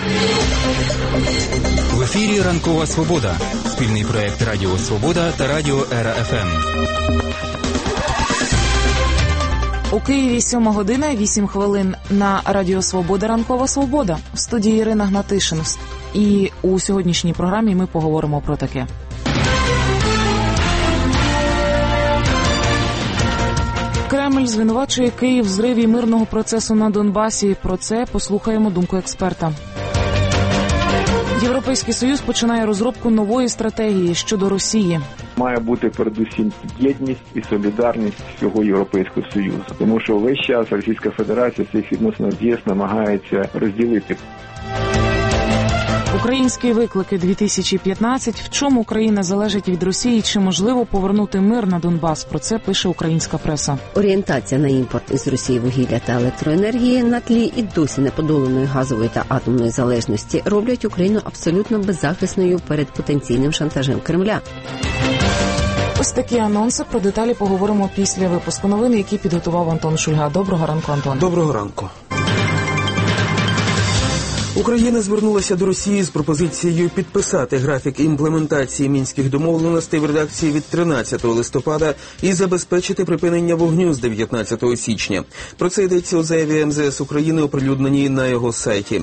В ефірі «Ранкова Свобода» – спільний проєкт Радіо Свобода та Радіо Ера ФМ. У Києві 7 година 8 хвилин на Радіо Свобода «Ранкова Свобода». В студії Ірина Гнатишин. І у сьогоднішній програмі ми поговоримо про таке. Кремль звинувачує Київ в зриві мирного процесу на Донбасі. Про це послухаємо думку експерта. Європейський Союз починає розробку нової стратегії щодо Росії. Має бути передусім єдність і солідарність всього Європейського Союзу. Тому що весь час Російська Федерація цих відносин з ЄС намагається розділити. Українські виклики 2015. В чому Україна залежить від Росії? Чи можливо повернути мир на Донбас? Про це пише українська преса. Орієнтація на імпорт із Росії вугілля та електроенергії на тлі і досі неподоланої газової та атомної залежності роблять Україну абсолютно беззахисною перед потенційним шантажем Кремля. Ось такі анонси. Про деталі поговоримо після випуску новин, які підготував Антон Шульга. Доброго ранку, Антон. Доброго ранку. Україна звернулася до Росії з пропозицією підписати графік імплементації мінських домовленостей в редакції від 13 листопада і забезпечити припинення вогню з 19 січня. Про це йдеться у заяві МЗС України, оприлюдненій на його сайті.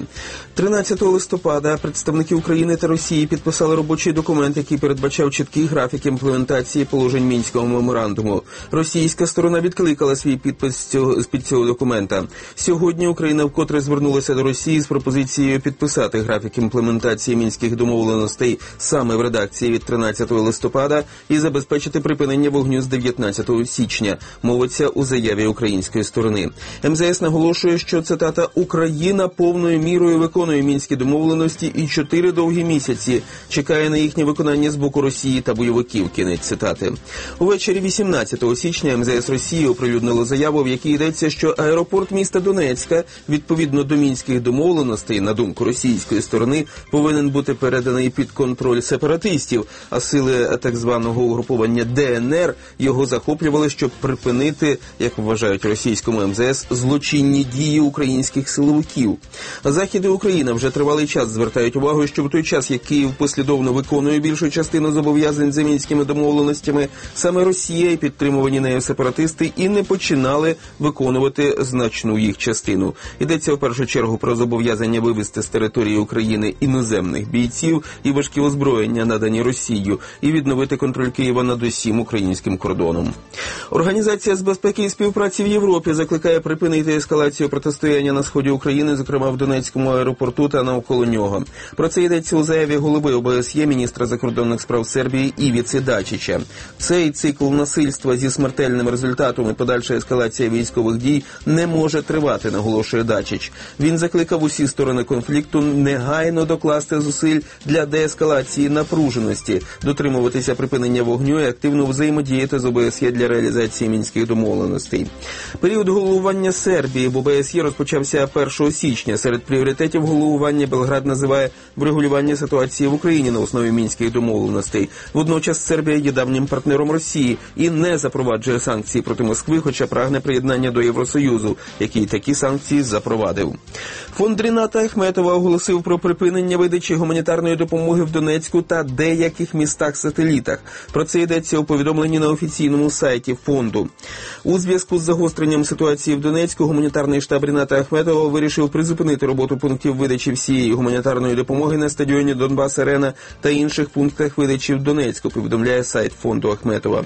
13 листопада представники України та Росії підписали робочий документ, який передбачав чіткий графік імплементації положень Мінського меморандуму. Російська сторона відкликала свій підпис з-під цього документа. Сьогодні Україна вкотре звернулася до Росії з пропозицією підписати графік імплементації мінських домовленостей саме в редакції від 13 листопада і забезпечити припинення вогню з 19 січня, мовиться у заяві української сторони. МЗС наголошує, що, цитата, «Україна повною мірою виконує мінські домовленості і 4 довгі місяці чекає на їхнє виконання з боку Росії та бойовиків», кінець цитати. Увечері 18 січня МЗС Росії оприлюднило заяву, в якій йдеться, що аеропорт міста Донецька, відповідно до мінських домовленостей, на думку російської сторони, повинен бути переданий під контроль сепаратистів, а сили так званого угруповання ДНР його захоплювали, щоб припинити, як вважають російському МЗС, злочинні дії українських силовиків. Захід і Україна вже тривалий час звертають увагу, що в той час, як Київ послідовно виконує більшу частину зобов'язань за мінськими домовленостями, саме Росія і підтримувані нею сепаратисти і не починали виконувати значну їх частину. Йдеться в першу чергу про зобов'язання вивести з території України іноземних бійців і важкі озброєння, надані Росією, і відновити контроль Києва над усім українським кордоном. Організація з безпеки і співпраці в Європі закликає припинити ескалацію протистояння на сході України, зокрема в Донецькому аеропорту та навколо нього. Про це йдеться у заяві голови ОБСЄ, міністра закордонних справ Сербії Івіці Дачича. Цей цикл насильства зі смертельним результатом і подальша ескалація військових дій не може тривати, наголошує Дачич. Він закликав усі сторони конфлікту негайно докласти зусиль для деескалації напруженості, дотримуватися припинення вогню і активно взаємодіяти з ОБСЄ для реалізації мінських домовленостей. Період головування Сербії в ОБСЄ розпочався 1 січня. Серед пріоритетів головування Белград називає врегулювання ситуації в Україні на основі мінських домовленостей. Водночас Сербія є давнім партнером Росії і не запроваджує санкції проти Москви, хоча прагне приєднання до Євросоюзу, який такі санкції запровадив. Фонд Ріната Ахметова оголосив про припинення видачі гуманітарної допомоги в Донецьку та деяких містах-сателітах. Про це йдеться у повідомленні на офіційному сайті фонду. У зв'язку з загостренням ситуації в Донецьку гуманітарний штаб Ріната Ахметова вирішив призупинити роботу пунктів видачі всієї гуманітарної допомоги на стадіоні Донбас-Арена та інших пунктах видачі в Донецьку, повідомляє сайт фонду Ахметова.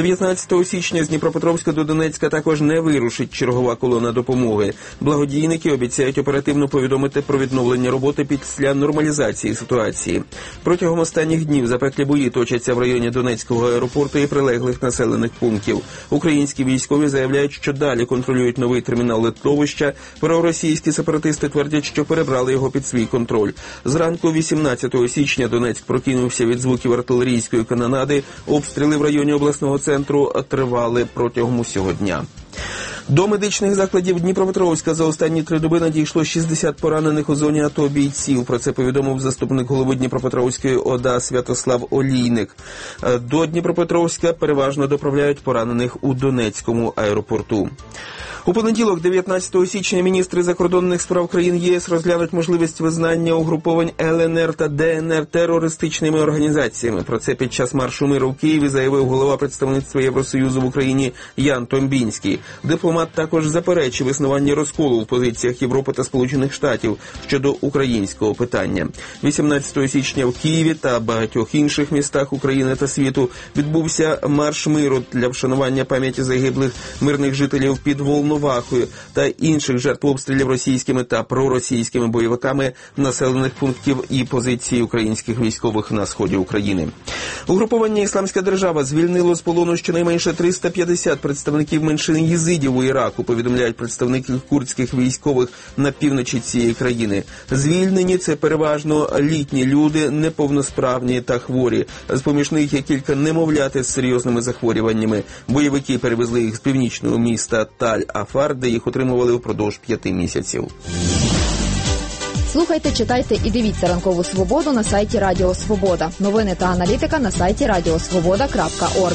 19 січня з Дніпропетровська до Донецька також не вирушить чергова колона допомоги. Благодійники обіцяють оперативно повідомити про відновлення роботи після нормалізації ситуації. Протягом останніх днів запеклі бої точаться в районі Донецького аеропорту і прилеглих населених пунктів. Українські військові заявляють, що далі контролюють новий термінал литовища. Проросійські сепаратисти твердять, що перебрали його під свій контроль. Зранку 18 січня Донецьк прокинувся від звуків артилерійської канонади. Обстріли в районі обласного центру тривали протягом усього дня. До медичних закладів Дніпропетровська за останні 3 доби надійшло 60 поранених у зоні АТО бійців. Про це повідомив заступник голови Дніпропетровської ОДА Святослав Олійник. До Дніпропетровська переважно доправляють поранених у Донецькому аеропорту. У понеділок, 19 січня, міністри закордонних справ країн ЄС розглянуть можливість визнання угруповань ЛНР та ДНР терористичними організаціями. Про це під час маршу миру в Києві заявив голова представництва Євросоюзу в Україні Ян Томбінський. Дипломат також заперечив існування розколу в позиціях Європи та Сполучених Штатів щодо українського питання. 18 січня в Києві та багатьох інших містах України та світу відбувся марш миру для вшанування пам'яті загиблих мирних жителів під Волновахою та інших жертв обстрілів російськими та проросійськими бойовиками населених пунктів і позицій українських військових на сході України. Угруповання «Ісламська держава» звільнило з полону щонайменше 350 представників меншини єзидів у Іраку, повідомляють представники курдських військових на півночі цієї країни. Звільнені – це переважно літні люди, неповносправні та хворі. З-поміж них є кілька немовлят з серйозними захворюваннями. Бойовики перевезли їх з північного міста Таль-Афар, де їх утримували впродовж 5 місяців. Слухайте, читайте і дивіться «Ранкову свободу» на сайті Радіо Свобода. Новини та аналітика на сайті radiosvoboda.org.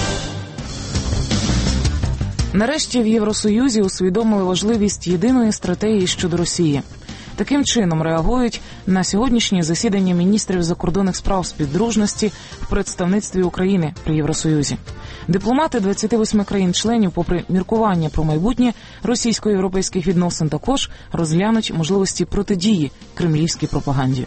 Нарешті в Євросоюзі усвідомили важливість єдиної стратегії щодо Росії. Таким чином реагують на сьогоднішнє засідання міністрів закордонних справ співдружності в представництві України при Євросоюзі. Дипломати 28 країн-членів, попри міркування про майбутнє російсько-європейських відносин, також розглянуть можливості протидії кремлівській пропаганді.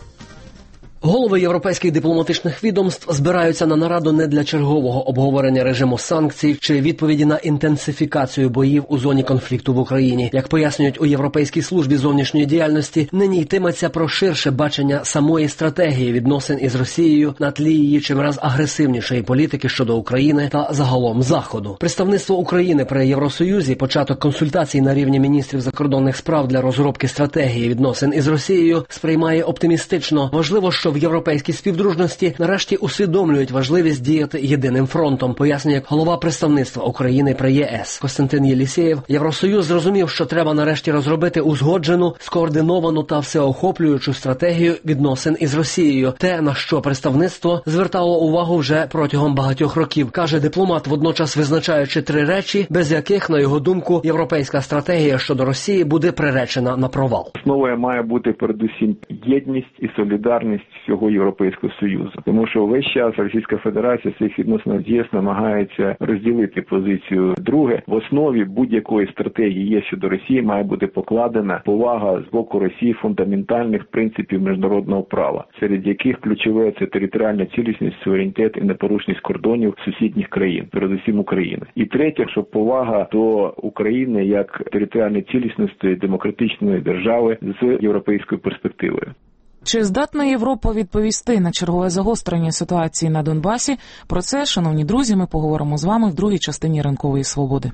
Голови європейських дипломатичних відомств збираються на нараду не для чергового обговорення режиму санкцій чи відповіді на інтенсифікацію боїв у зоні конфлікту в Україні. Як пояснюють у Європейській службі зовнішньої діяльності, нині йтиметься про ширше бачення самої стратегії відносин із Росією на тлі її чимраз агресивнішої політики щодо України та загалом Заходу. Представництво України при Євросоюзі, початок консультацій на рівні міністрів закордонних справ для розробки стратегії відносин із Росією сприймає оптимістично. Важливо, що в європейській співдружності нарешті усвідомлюють важливість діяти єдиним фронтом, пояснює голова представництва України при ЄС Костянтин Єлісєєв. Євросоюз зрозумів, що треба нарешті розробити узгоджену, скоординовану та всеохоплюючу стратегію відносин із Росією. Те, на що представництво звертало увагу вже протягом багатьох років, каже дипломат, водночас визначаючи 3 речі, без яких, на його думку, європейська стратегія щодо Росії буде приречена на провал. Основою має бути передусім єдність і солідарність всього Європейського Союзу. Тому що весь час Російська Федерація цих відносин з ЄС намагається розділити позицію. Друге, в основі будь-якої стратегії ЄС щодо Росії має бути покладена повага з боку Росії фундаментальних принципів міжнародного права, серед яких ключове – це територіальна цілісність, суверенітет і непорушність кордонів сусідніх країн, передусім України. І третє, що повага до України як територіальної цілісності демократичної держави з європейською перспективою. Чи здатна Європа відповісти на чергове загострення ситуації на Донбасі? Про це, шановні друзі, ми поговоримо з вами в другій частині «Ранкової свободи».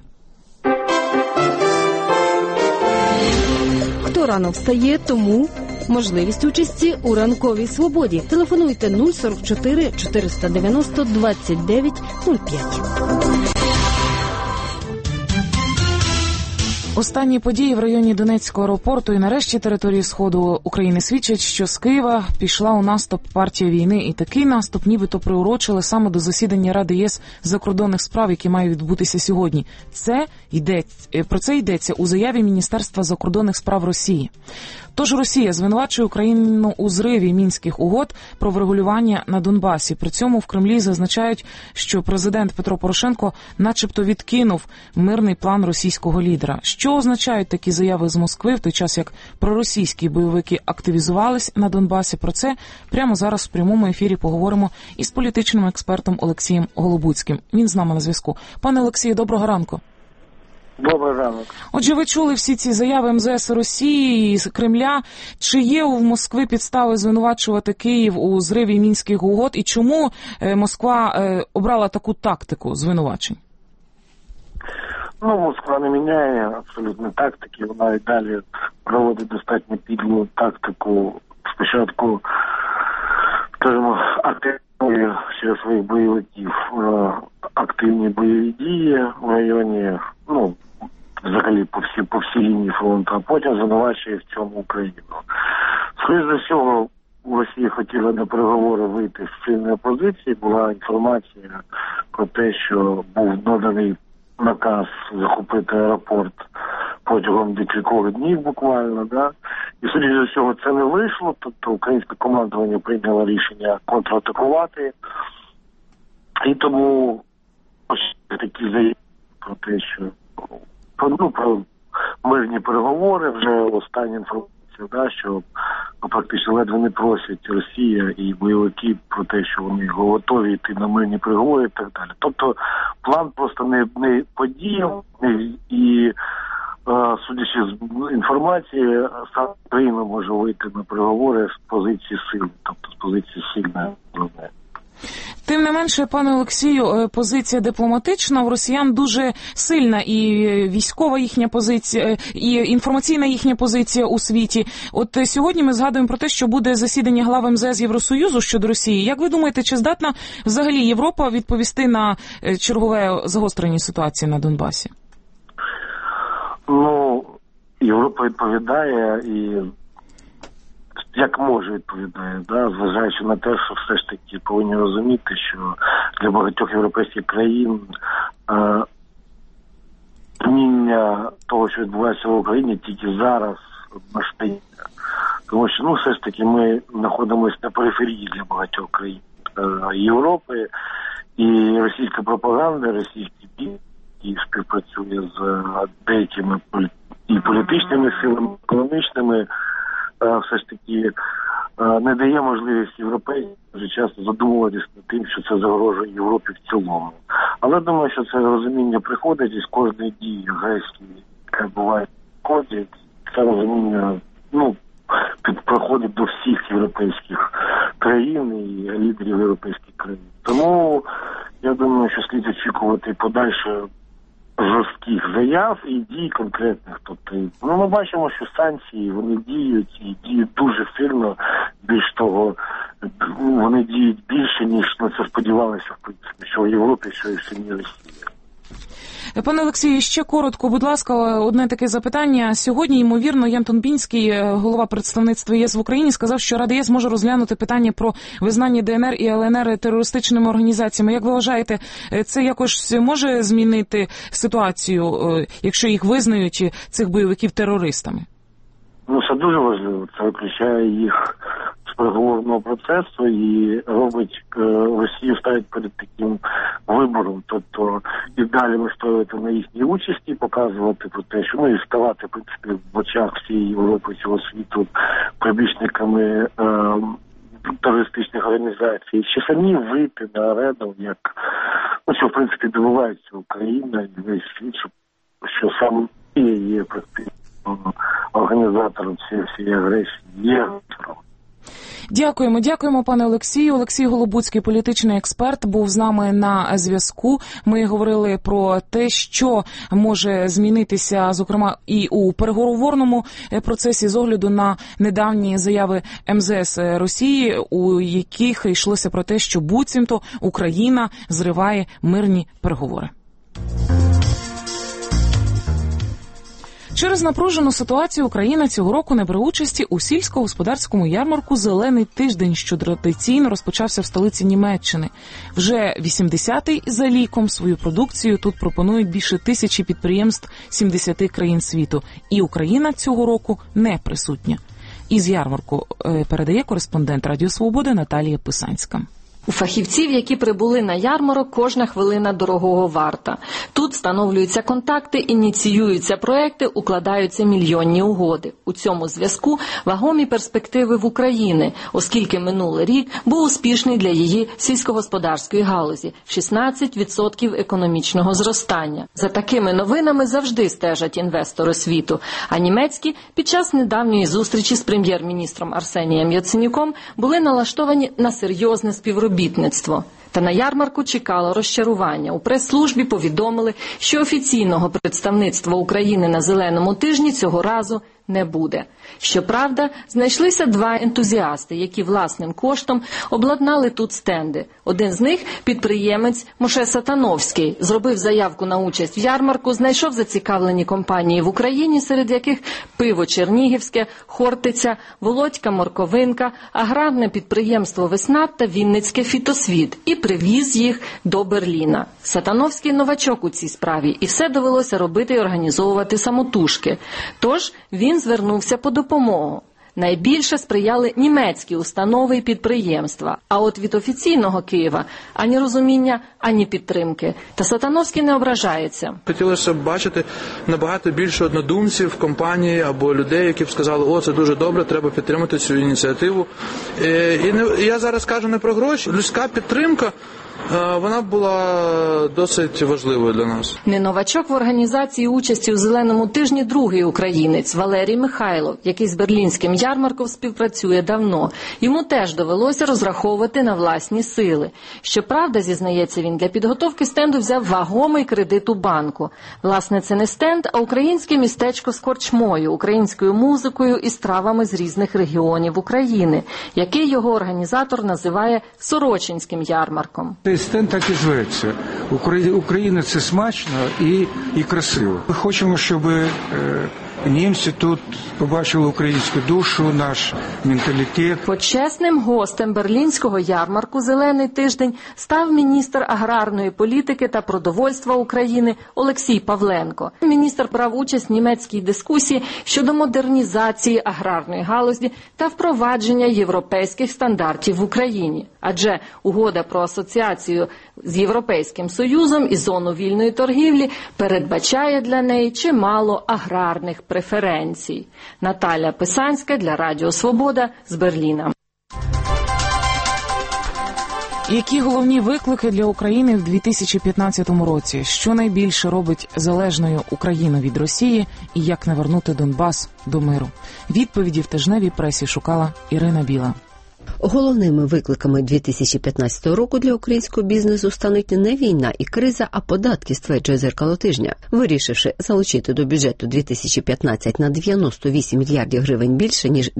Хто рано встає, тому можливість участі у «Ранковій свободі». Телефонуйте 044 490 29 05. Останні події в районі Донецького аеропорту і нарешті території Сходу України свідчать, що з Києва пішла у наступ партія війни. І такий наступ нібито приурочили саме до засідання Ради ЄС закордонних справ, які має відбутися сьогодні. Про це йдеться у заяві Міністерства закордонних справ Росії. Тож Росія звинувачує Україну у зриві Мінських угод про врегулювання на Донбасі. При цьому в Кремлі зазначають, що президент Петро Порошенко начебто відкинув мирний план російського лідера. Що означають такі заяви з Москви в той час, як проросійські бойовики активізувались на Донбасі? Про це прямо зараз в прямому ефірі поговоримо із політичним експертом Олексієм Голобуцьким. Він з нами на зв'язку. Пане Олексію, доброго ранку. Добрий ранок. Отже, ви чули всі ці заяви МЗС Росії і Кремля. Чи є у Москви підстави звинувачувати Київ у зриві Мінських угод? І чому Москва обрала таку тактику звинувачень? Москва не міняє абсолютно тактики. Вона і далі проводить достатньо підлу тактику. Спочатку, скажімо, активує через своїх бойовиків активні бойові дії в районі, взагалі по всій лінії фронту, а потім звинувачує в цьому Україну. Скоріше за всього, Росія хотіла на переговори вийти з сильної позиції, була інформація про те, що був наданий наказ захопити аеропорт протягом декількох днів буквально, да? І судячи з усього це не вийшло, тобто українське командування прийняло рішення контратакувати, і тому такі заяви про те, що про мирні переговори, вже остання інформація, да, що практично ледве не просять Росія і бойовики про те, що вони готові йти на мирні переговори і так далі. Тобто план просто не подіяв, і судячи з інформації, саме Україна може вийти на переговори з позиції сили, тобто з позиції сильної сторони. Тим не менше, пане Олексію, позиція дипломатична у росіян дуже сильна, і військова їхня позиція, і інформаційна їхня позиція у світі. От сьогодні ми згадуємо про те, що буде засідання глав МЗС Євросоюзу щодо Росії. Як ви думаєте, чи здатна взагалі Європа відповісти на чергове загострення ситуації на Донбасі? Ну, Європа відповідає і як може відповідає, да, зважаючи на те, що все ж таки повинні розуміти, що для багатьох європейських країн розуміння того, що відбувається в Україні, тільки зараз настає. Тому що, все ж таки ми знаходимося на периферії для багатьох країн Європи, і російська пропаганда, російський бій, який співпрацює з деякими і політичними силами, економічними, все ж таки не дає можливість європейцям дуже часто задумуватися над тим, що це загрожує Європі в цілому. Але думаю, що це розуміння приходить із кожної дії агресії, яка буває в коді, це розуміння проходить до всіх європейських країн і лідерів європейських країн. Тому я думаю, що слід очікувати подальше жорстких заяв і дій конкретних. Тобто, ми бачимо, що санкції, вони діють і діють дуже сильно. Більш того, вони діють більше, ніж на це сподівалися, в принципі, що в Європі, що і в самій Росії. Пане Олексію, ще коротко, будь ласка, одне таке запитання. Сьогодні, ймовірно, Ян Тонбінський, голова представництва ЄС в Україні, сказав, що Рада ЄС може розглянути питання про визнання ДНР і ЛНР терористичними організаціями. Як ви вважаєте, це якось може змінити ситуацію, якщо їх визнають, цих бойовиків, терористами? Це дуже важливо. Це виключає їх з переговорного процесу і робить Росію, ставить перед таким вибором. Тобто і далі вистоювати на їхній участі, показувати про те, що і ставати, в принципі, в очах всієї Європи, цього світу прибічниками терористичних організацій, чи самі вийти на арену, як що, в принципі, добивається Україна і весь світ, що саме є практично організатором цієї агресії, є. Дякуємо, пане Олексію. Олексій Голобуцький, політичний експерт, був з нами на зв'язку. Ми говорили про те, що може змінитися, зокрема, і у переговорному процесі з огляду на недавні заяви МЗС Росії, у яких йшлося про те, що буцімто Україна зриває мирні переговори. Через напружену ситуацію Україна цього року не бере участі у сільськогосподарському ярмарку «Зелений тиждень», що традиційно розпочався в столиці Німеччини. Вже 80-й за ліком свою продукцію тут пропонують більше 1000 підприємств 70 країн світу. І Україна цього року не присутня. Із ярмарку передає кореспондент Радіо Свобода Наталія Писанська. У фахівців, які прибули на ярмарок, кожна хвилина дорогого варта. Тут встановлюються контакти, ініціюються проекти, укладаються мільйонні угоди. У цьому зв'язку вагомі перспективи в Україні, оскільки минулий рік був успішний для її сільськогосподарської галузі – 16% економічного зростання. За такими новинами завжди стежать інвестори світу. А німецькі під час недавньої зустрічі з прем'єр-міністром Арсенієм Яценюком були налаштовані на серйозне співробітництво. Та на ярмарку чекало розчарування. У прес-службі повідомили, що офіційного представництва України на «Зеленому тижні» цього разу не буде. Щоправда, знайшлися два ентузіасти, які власним коштом обладнали тут стенди. Один з них – підприємець Моше Сатановський. Зробив заявку на участь в ярмарку, знайшов зацікавлені компанії в Україні, серед яких Пиво Чернігівське, Хортиця, Володька Морковинка, аграрне підприємство «Весна» та Вінницьке «Фітосвіт» і привіз їх до Берліна. Сатановський – новачок у цій справі, і все довелося робити і організовувати самотужки. Тож він звернувся по допомогу. Найбільше сприяли німецькі установи і підприємства. А от від офіційного Києва ані розуміння, ані підтримки. Та Сатановський не ображається. Хотілося б бачити набагато більше однодумців, компанії або людей, які б сказали, о, це дуже добре, треба підтримати цю ініціативу. І я зараз кажу не про гроші, людська підтримка, вона була досить важливою для нас. Не новачок в організації участі у «Зеленому тижні» другий українець Валерій Михайлов, який з берлінським ярмарком співпрацює давно. Йому теж довелося розраховувати на власні сили. Щоправда, зізнається він, для підготовки стенду взяв вагомий кредит у банку. Власне, це не стенд, а українське містечко з корчмою, українською музикою і стравами з різних регіонів України, який його організатор називає Сорочинським ярмарком. Цей стенд так і зветься. Україна – це смачно і красиво. Ми хочемо, щоб німці тут побачили українську душу, наш менталітет. Почесним гостем берлінського ярмарку «Зелений тиждень» став міністр аграрної політики та продовольства України Олексій Павленко. Міністр брав участь в німецькій дискусії щодо модернізації аграрної галузі та впровадження європейських стандартів в Україні. Адже угода про асоціацію з Європейським Союзом і зону вільної торгівлі передбачає для неї чимало аграрних преференцій. Наталя Писанська для Радіо Свобода з Берліна. Які головні виклики для України в 2015 році? Що найбільше робить залежною Україну від Росії і як навернути Донбас до миру? Відповіді в тижневій пресі шукала Ірина Біла. Головними викликами 2015 року для українського бізнесу стануть не війна і криза, а податки, стверджує «Дзеркало тижня». Вирішивши залучити до бюджету 2015 на 98 мільярдів гривень більше, ніж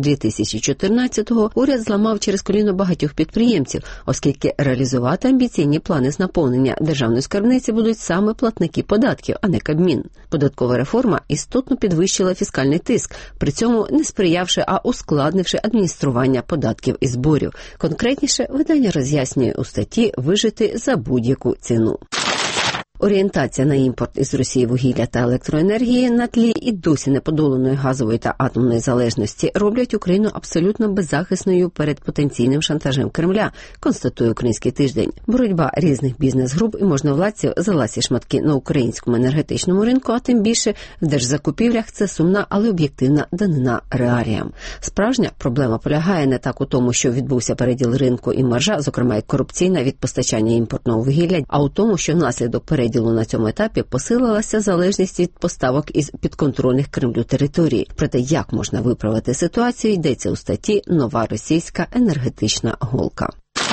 2014-го, уряд зламав через коліно багатьох підприємців, оскільки реалізувати амбіційні плани з наповнення державної скарбниці будуть саме платники податків, а не Кабмін. Податкова реформа істотно підвищила фіскальний тиск, при цьому не сприявши, а ускладнивши адміністрування податків і зборів. Конкретніше, видання роз'яснює у статті «Вижити за будь-яку ціну». Орієнтація на імпорт із Росії вугілля та електроенергії на тлі і досі неподоланої газової та атомної залежності роблять Україну абсолютно беззахисною перед потенційним шантажем Кремля, констатує «Український тиждень». Боротьба різних бізнес-груп і можновладців за ласі шматки на українському енергетичному ринку, а тим більше в держзакупівлях – це сумна, але об'єктивна данина реаліям. Справжня проблема полягає не так у тому, що відбувся переділ ринку і маржа, зокрема і корупційна від постачання імпортного вугілля, а у тому, що внаслідок переділу на цьому етапі посилилася залежність від поставок із підконтрольних Кремлю територій. Проте як можна виправити ситуацію, йдеться у статті «Нова російська енергетична голка».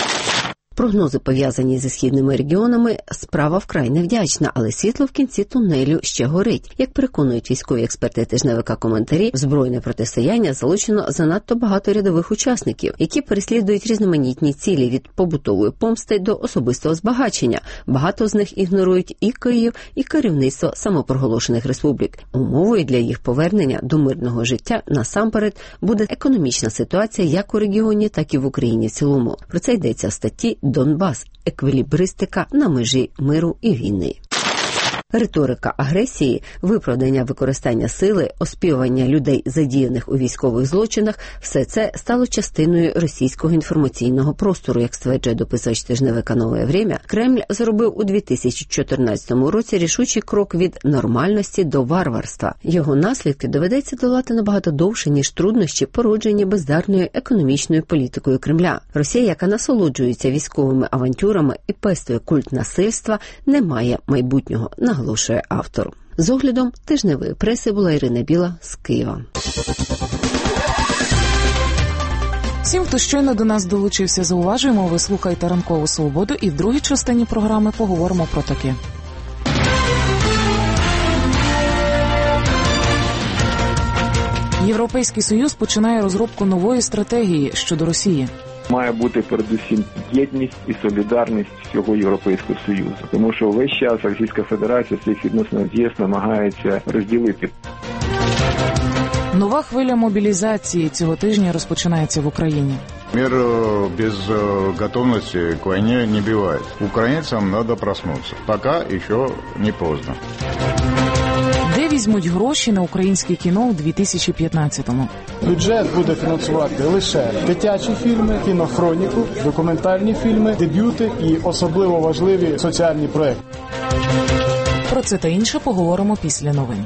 Прогнози, пов'язані зі східними регіонами, справа вкрай невдячна, але світло в кінці тунелю ще горить. Як переконують військові експерти тижневика «Коментарі», в збройне протистояння залучено занадто багато рядових учасників, які переслідують різноманітні цілі від побутової помсти до особистого збагачення. Багато з них ігнорують і Київ, і керівництво самопроголошених республік. Умовою для їх повернення до мирного життя насамперед буде економічна ситуація як у регіоні, так і в Україні в цілому. Про це йдеться в статті «Донбас. Еквілібристика на межі миру і війни». Риторика агресії, виправдання використання сили, оспівування людей, задіяних у військових злочинах – все це стало частиною російського інформаційного простору, як стверджує дописувач тижневика «Нове время». Кремль зробив у 2014 році рішучий крок від нормальності до варварства. Його наслідки доведеться долати набагато довше, ніж труднощі, породжені бездарною економічною політикою Кремля. Росія, яка насолоджується військовими авантюрами і пестує культ насильства, не має майбутнього, наголошує автор. З оглядом тижневої преси була Ірина Біла з Києва. Всім, хто щойно до нас долучився, зауважуємо, ви слухаєте «Ранкову свободу» і в другій частині програми поговоримо про таке. Європейський Союз починає розробку нової стратегії щодо Росії. Має бути передусім єдність і солідарність всього Європейського Союзу. Тому що весь час Російська Федерація в цих відносинах з ЄС намагається розділити. Нова хвиля мобілізації цього тижня розпочинається в Україні. Мир без готовности к войне не бывает. Украинцам надо проснуться. Пока еще не поздно. Де візьмуть гроші на українське кіно у 2015-му? Бюджет буде фінансувати лише дитячі фільми, кінохроніку, документальні фільми, дебюти і особливо важливі соціальні проекти. Про це та інше поговоримо після новин.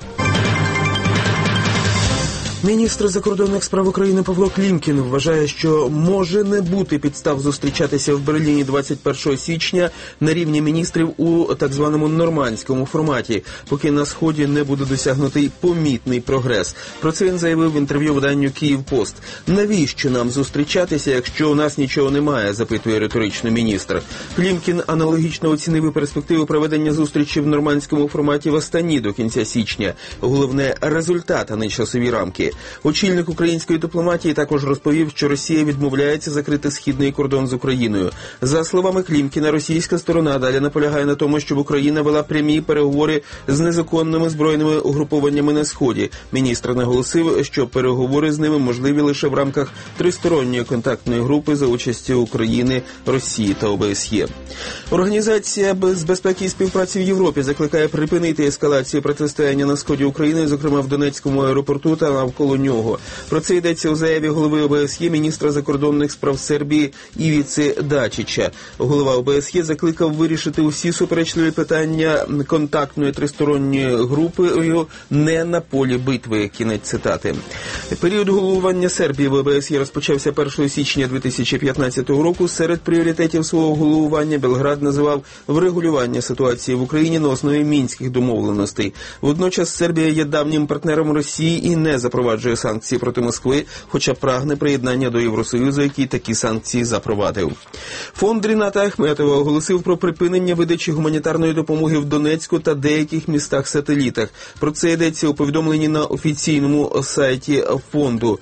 Міністр закордонних справ України Павло Клімкін вважає, що може не бути підстав зустрічатися в Берліні 21 січня на рівні міністрів у так званому нормандському форматі, поки на Сході не буде досягнутий помітний прогрес. Про це він заявив в інтерв'ю виданню «Київпост». Навіщо нам зустрічатися, якщо у нас нічого немає, запитує риторично міністр. Клімкін аналогічно оцінив і перспективу проведення зустрічі в нормандському форматі в Астані до кінця січня. Головне – результат, а не часові рамки. Очільник української дипломатії також розповів, що Росія відмовляється закрити східний кордон з Україною. За словами Клімкіна, російська сторона далі наполягає на тому, щоб Україна вела прямі переговори з незаконними збройними угрупованнями на Сході. Міністр наголосив, що переговори з ними можливі лише в рамках тристоронньої контактної групи за участі України, Росії та ОБСЄ. Організація з безпеки і співпраці в Європі закликає припинити ескалацію протистояння на Сході України, зокрема в Донецькому аеропорту та навколо нього. Про це йдеться у заяві голови ОБСЄ, міністра закордонних справ Сербії Івіці Дачича. Голова ОБСЄ закликав вирішити усі суперечливі питання контактної тристоронньої групи не на полі битви. Кінець цитати. Період головування Сербії в ОБСЄ розпочався 1 січня 2015 року. Серед пріоритетів свого головування Белград називав врегулювання ситуації в Україні на основі мінських домовленостей. Водночас Сербія є давнім партнером Росії і не запроваджує санкції проти Москви, хоча прагне приєднання до Євросоюзу, який такі санкції запровадив. Фонд Ріната Ахметова оголосив про припинення видачі гуманітарної допомоги в Донецьку та деяких містах-сателітах. Про це йдеться у повідомленні на офіційному сайті фонду.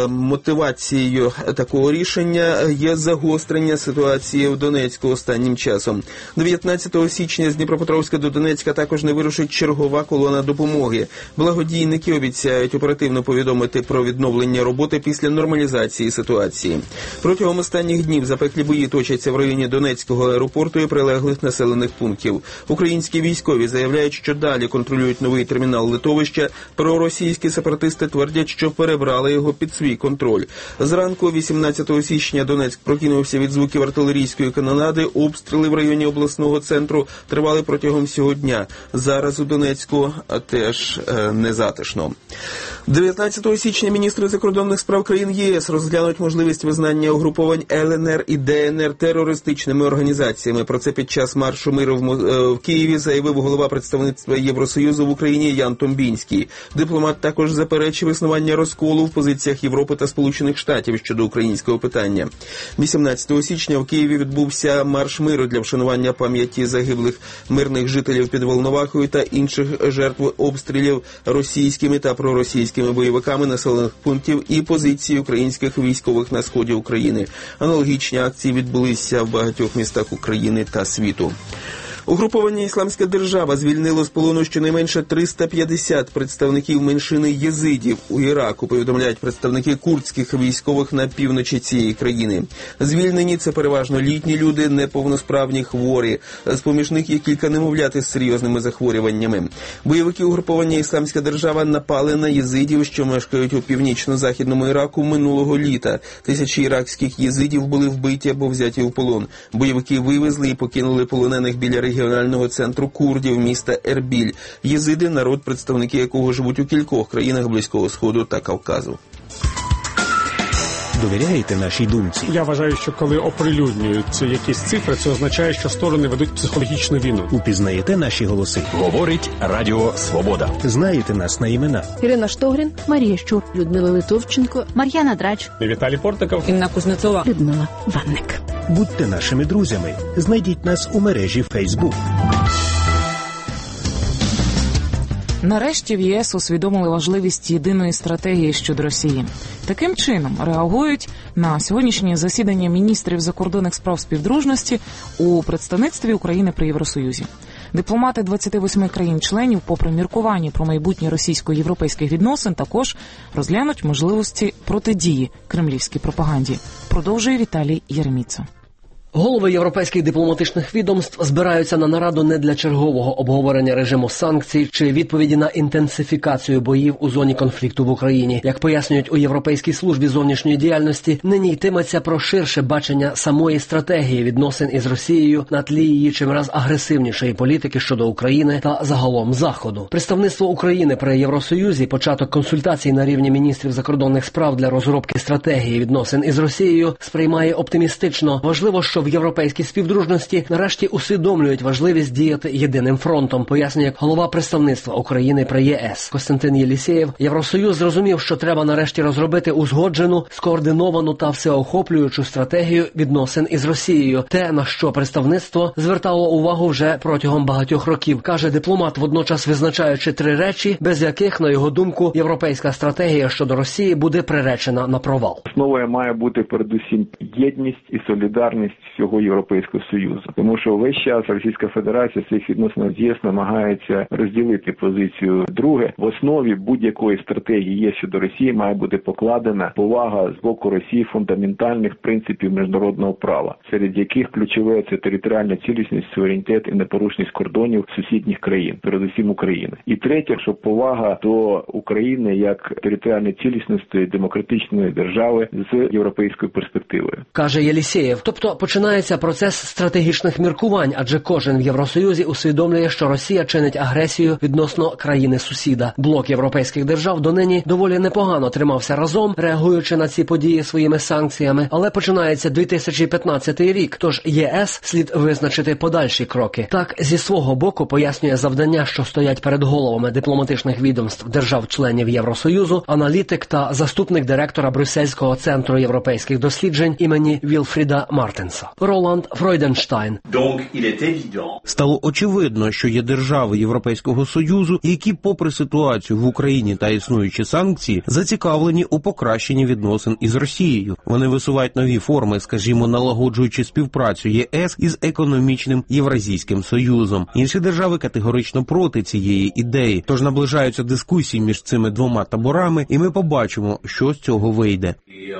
Мотивацією такого рішення є загострення ситуації в Донецьку останнім часом. 19 січня з Дніпропетровська до Донецька також не вирушить чергова колона допомоги. Благодійники обіцяють оперативно повідомити про відновлення роботи після нормалізації ситуації. Протягом останніх днів запеклі бої точаться в районі Донецького аеропорту і прилеглих населених пунктів. Українські військові заявляють, що далі контролюють новий термінал литовища. Проросійські сепаратисти твердять, що перебрали його під свій контроль. Зранку 18 січня Донецьк прокинувся від звуків артилерійської канонади. Обстріли в районі обласного центру тривали протягом всього дня. Зараз у Донецьку теж незатишно. 19 січня міністри закордонних справ країн ЄС розглянуть можливість визнання угруповань ЛНР і ДНР терористичними організаціями. Про це під час маршу миру в Києві заявив голова представництва Євросоюзу в Україні Ян Томбінський. Дипломат також заперечив існування розколу в позиціях Європи та Сполучених Штатів щодо українського питання. 18 січня в Києві відбувся марш миру для вшанування пам'яті загиблих мирних жителів під Волновахою та інших жертв обстрілів російськими та проросійськими бойовиками населених пунктів і позиції українських військових на сході України. Аналогічні акції відбулися в багатьох містах України та світу. Угруповання «Ісламська держава» звільнило з полону щонайменше 350 представників меншини єзидів у Іраку, повідомляють представники курдських військових на півночі цієї країни. Звільнені – це переважно літні люди, неповносправні, хворі. З-поміж них є кілька немовлят із серйозними захворюваннями. Бойовики угруповання «Ісламська держава» напали на єзидів, що мешкають у північно-західному Іраку минулого літа. Тисячі іракських єзидів були вбиті або взяті у полон. Бойовики вивезли і покинули полонених біля регіонального центру курдів міста Ербіль. Єзиди – народ, представники якого живуть у кількох країнах Близького Сходу та Кавказу. Довіряєте нашій думці? Я вважаю, що коли оприлюднюються якісь цифри, це означає, що сторони ведуть психологічну війну. Упізнаєте наші голоси? Говорить Радіо Свобода. Знаєте нас на імена? Ірина Штогрін, Марія Щур, Людмила Литовченко, Мар'яна Драч, Віталій Портников, Інна Кузнецова, Людмила Ванник. Будьте нашими друзями. Знайдіть нас у мережі Facebook. Нарешті в ЄС усвідомили важливість єдиної стратегії щодо Росії. Таким чином реагують на сьогоднішнє засідання міністрів закордонних справ співдружності у представництві України при Євросоюзі. Дипломати 28 країн-членів, попри міркування про майбутнє російсько-європейських відносин, також розглянуть можливості протидії кремлівській пропаганді. Продовжує Віталій Єреміца. Голови європейських дипломатичних відомств збираються на нараду не для чергового обговорення режиму санкцій чи відповіді на інтенсифікацію боїв у зоні конфлікту в Україні. Як пояснюють у Європейській службі зовнішньої діяльності, нині йтиметься про ширше бачення самої стратегії відносин із Росією на тлі її чимраз агресивнішої політики щодо України та загалом Заходу. Представництво України при Євросоюзі, початок консультацій на рівні міністрів закордонних справ для розробки стратегії відносин із Росією сприймає оптимістично. Важливо, що в європейській співдружності нарешті усвідомлюють важливість діяти єдиним фронтом, пояснює голова представництва України при ЄС Костянтин Єлісєєв. Євросоюз зрозумів, що треба нарешті розробити узгоджену, скоординовану та всеохоплюючу стратегію відносин із Росією. Те, на що представництво звертало увагу вже протягом багатьох років, каже дипломат, водночас визначаючи 3 речі, без яких, на його думку, європейська стратегія щодо Росії буде приречена на провал. Основою має бути передусім єдність і солідарність всього Європейського Союзу. Тому що весь час Російська Федерація в цих відносинах з ЄС намагається розділити позицію. Друге, в основі будь-якої стратегії ЄС щодо Росії має бути покладена повага з боку Росії фундаментальних принципів міжнародного права, серед яких ключове – це територіальна цілісність, суверенітет і непорушність кордонів сусідніх країн, передусім України. І третє, щоб повага до України як територіальної цілісності демократичної держави з європейською перспективою. Каже Єлісєєв, тобто починається процес стратегічних міркувань, адже кожен в Євросоюзі усвідомлює, що Росія чинить агресію відносно країни-сусіда. Блок європейських держав донині доволі непогано тримався разом, реагуючи на ці події своїми санкціями, але починається 2015 рік, тож ЄС слід визначити подальші кроки. Так, зі свого боку пояснює завдання, що стоять перед головами дипломатичних відомств держав-членів Євросоюзу, аналітик та заступник директора Брюссельського центру європейських досліджень імені Вілфріда Мартенса. Роланд Фройденштайн. Стало очевидно, що є держави Європейського Союзу, які, попри ситуацію в Україні та існуючі санкції, зацікавлені у покращенні відносин із Росією. Вони висувають нові форми, скажімо, налагоджуючи співпрацю ЄС із економічним Євразійським Союзом. Інші держави категорично проти цієї ідеї, тож наближаються дискусії між цими двома таборами, і ми побачимо, що з цього вийде.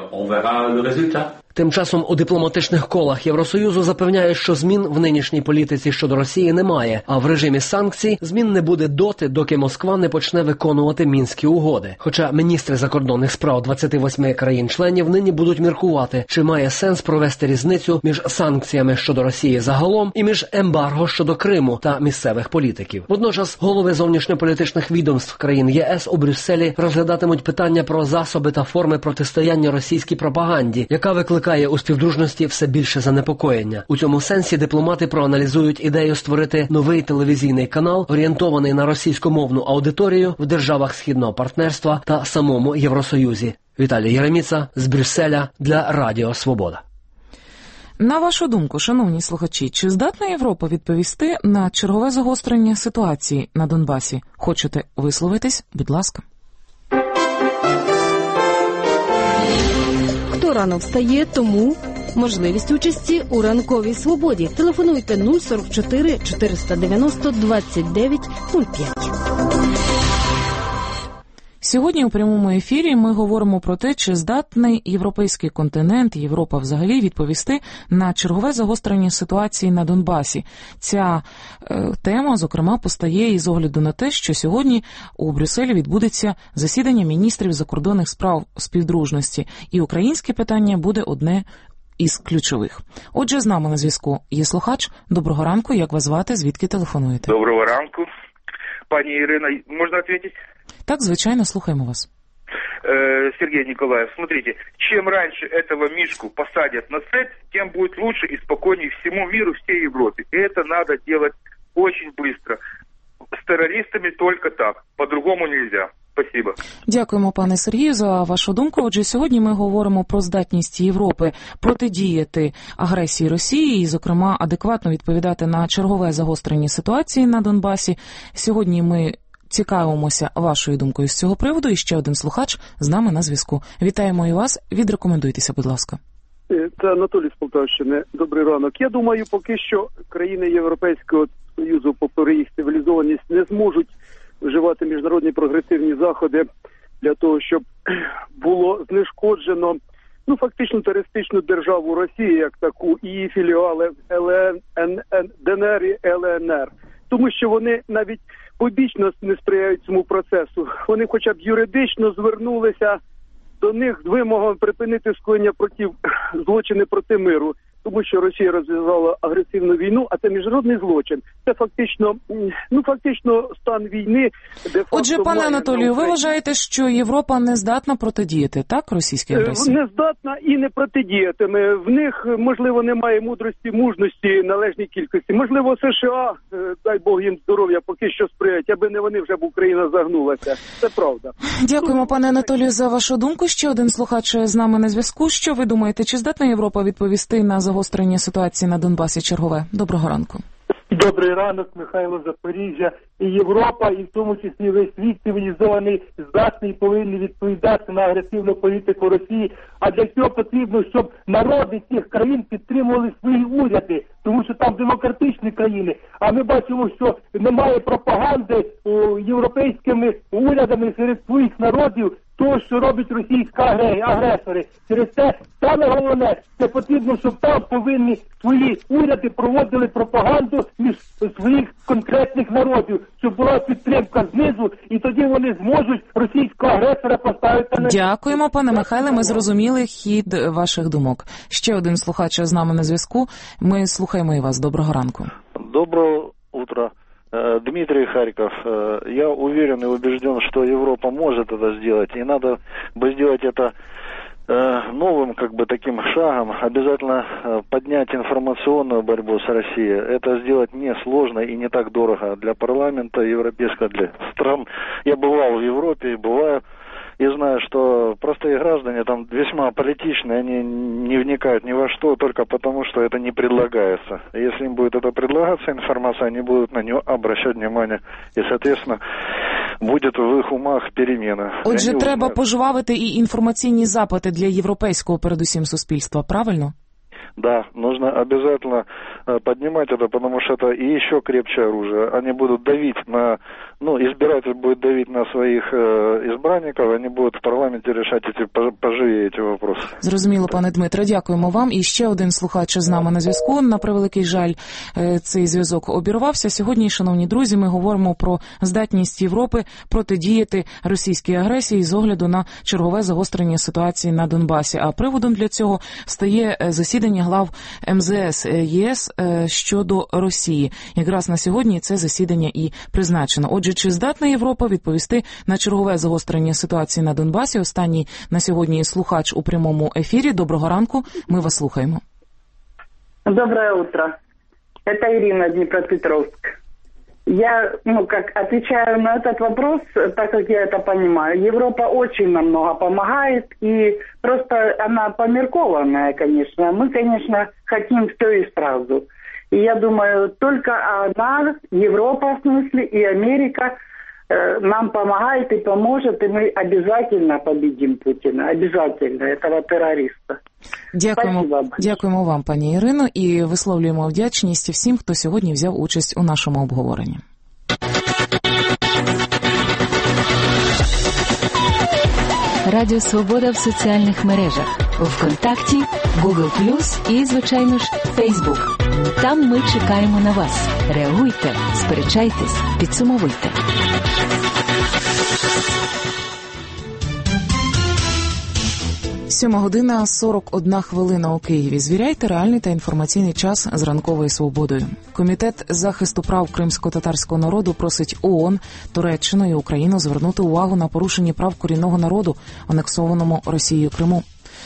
Тим часом у дипломатичних колах Євросоюзу запевняють, що змін в нинішній політиці щодо Росії немає, а в режимі санкцій змін не буде доти, доки Москва не почне виконувати Мінські угоди. Хоча міністри закордонних справ 28 країн-членів нині будуть міркувати, чи має сенс провести різницю між санкціями щодо Росії загалом і між ембарго щодо Криму та місцевих політиків. Водночас голови зовнішньополітичних відомств країн ЄС у Брюсселі розглядатимуть питання про засоби та форми протистояння російській пропаганді, яка викликає у співдружності все більше занепокоєння. У цьому сенсі дипломати проаналізують ідею створити новий телевізійний канал, орієнтований на російськомовну аудиторію в державах Східного партнерства та самому Євросоюзі. Віталій Єреміца з Брюсселя для Радіо Свобода. На вашу думку, шановні слухачі, чи здатна Європа відповісти на чергове загострення ситуації на Донбасі? Хочете висловитись? Будь ласка. Хто рано встає, тому можливість участі у ранковій свободі. Телефонуйте 044 490 29 05. Сьогодні у прямому ефірі ми говоримо про те, чи здатний європейський континент, Європа взагалі, відповісти на чергове загострення ситуації на Донбасі. Ця тема, зокрема, постає із огляду на те, що сьогодні у Брюсселі відбудеться засідання міністрів закордонних справ співдружності, і українське питання буде одне із ключових. Отже, з нами на зв'язку є слухач. Доброго ранку, як вас звати, звідки телефонуєте? Доброго ранку. Пані Ірина, можна відповісти? Так, звичайно, слухаємо вас. Сергей Николаев, смотрите, чем раньше этого Мишку посадят на цепь, тем будет лучше и спокойнее всему миру, всей Европе. И это надо делать очень быстро. С террористами только так, по-другому нельзя. Спасибо. Дякуємо, пане Сергію, за вашу думку. Отже, сьогодні ми говоримо про здатність Європи протидіяти агресії Росії і, зокрема, адекватно відповідати на чергове загострення ситуації на Донбасі. Сьогодні ми цікавимося вашою думкою з цього приводу. І ще один слухач з нами на зв'язку. Вітаємо і вас. Відрекомендуйтеся, будь ласка. Це Анатолій з Полтавщини. Добрий ранок. Я думаю, поки що країни Європейського Союзу, попри їх цивілізованість, не зможуть вживати міжнародні прогресивні заходи для того, щоб було знешкоджено фактично терористичну державу Росії як таку і її філіали ДНР і ЛНР. Тому що вони навіть побічно не сприяють цьому процесу. Вони хоча б юридично звернулися до них з вимогами припинити скоєння злочини проти миру. Тому що Росія розв'язала агресивну війну, а це міжнародний злочин. Це фактично стан війни. Отже, пане Анатолію, ви вважаєте, що Європа не здатна протидіяти, так, російській агресії? Не здатна і не протидіятиме. В них, можливо, немає мудрості, мужності, належній кількості. Можливо, США, дай Бог їм здоров'я, поки що сприяють, аби не вони вже б Україна загнулася. Це правда. Дякуємо, пане Анатолію, за вашу думку. Ще один слухач з нами на зв'язку. Що ви думаєте, чи здатна Європа відповісти на загострення ситуації на Донбасі чергове? Доброго ранку. Добрий ранок, Михайло, Запоріжжя. І Європа, і в тому числі весь світ цивілізований, здатний і повинні відповідати на агресивну політику Росії. А для цього потрібно, щоб народи цих країн підтримували свої уряди, тому що там демократичні країни. А ми бачимо, що немає пропаганди європейськими урядами серед своїх народів, того, що робить російські агресори. Через це саме головне, це потрібно, щоб там повинні свої уряди проводили пропаганду між своїх конкретних народів, щоб була підтримка знизу, і тоді вони зможуть російського агресора поставити на... Дякуємо, пане Михайле, ми зрозуміли хід ваших думок. Ще один слухач з нами на зв'язку. Ми слухаємо і вас. Доброго ранку. Доброго утра. Дмитрий, Харьков. Я уверен и убежден, что Европа может это сделать, и надо бы сделать это новым таким шагом, обязательно поднять информационную борьбу с Россией. Это сделать несложно и не так дорого для парламента европейского, для стран. Я бывал в Европе и бываю, и знаю, что простые граждане там весьма аполитичны, они не вникают ни во что, только потому, что это не предлагается. Если им будет это предлагаться, информация, они будут на нее обращать внимание. И, соответственно, буде в їх умах переміна. Отже, треба пожвавити і інформаційні запити для європейського, передусім, суспільства, правильно? Да, нужно обязательно поднимать это, потому что это и еще крепче оружие. Они будут давить на... избиратель будет давить на своих избранников, они будут в парламенте решать поживее эти вопросы. Зрозуміло, пане Дмитре, дякуємо вам. І ще один слухач з нами на зв'язку. На превеликий жаль, цей зв'язок обірвався. Сьогодні, шановні друзі, ми говоримо про здатність Європи протидіяти російській агресії з огляду на чергове загострення ситуації на Донбасі. А приводом для цього стає засідання глав МЗС ЄС щодо Росії. Якраз на сьогодні це засідання і призначено. Отже, чи здатна Європа відповісти на чергове загострення ситуації на Донбасі? Останній на сьогодні слухач у прямому ефірі. Доброго ранку, ми вас слухаємо. Доброе утро. Это Ирина, Днепропетровск. Я, отвечаю на этот вопрос, так как я это понимаю. Европа очень нам много помогает, и просто она померкованная, конечно. Мы, конечно, хотим все и сразу. И я думаю, только она, Европа в смысле, и Америка нам помогает и поможет, и мы обязательно победим Путина. Обязательно, этого террориста. Дякуємо вам, пані Ірино, і висловлюємо вдячність всім, хто сьогодні взяв участь у нашому обговоренні. Радіо Свобода в соціальних мережах. ВКонтакті, Google+, і, звичайно ж, Facebook. Там ми чекаємо на вас. Реагуйте, сперечайтесь, підсумовуйте. Сьома година 41 хвилина у Києві. Звіряйте реальний та інформаційний час з ранковою свободою. Комітет захисту прав кримсько-татарського народу просить ООН, Туреччину і Україну звернути увагу на порушення прав корінного народу, анексованому Росією Криму.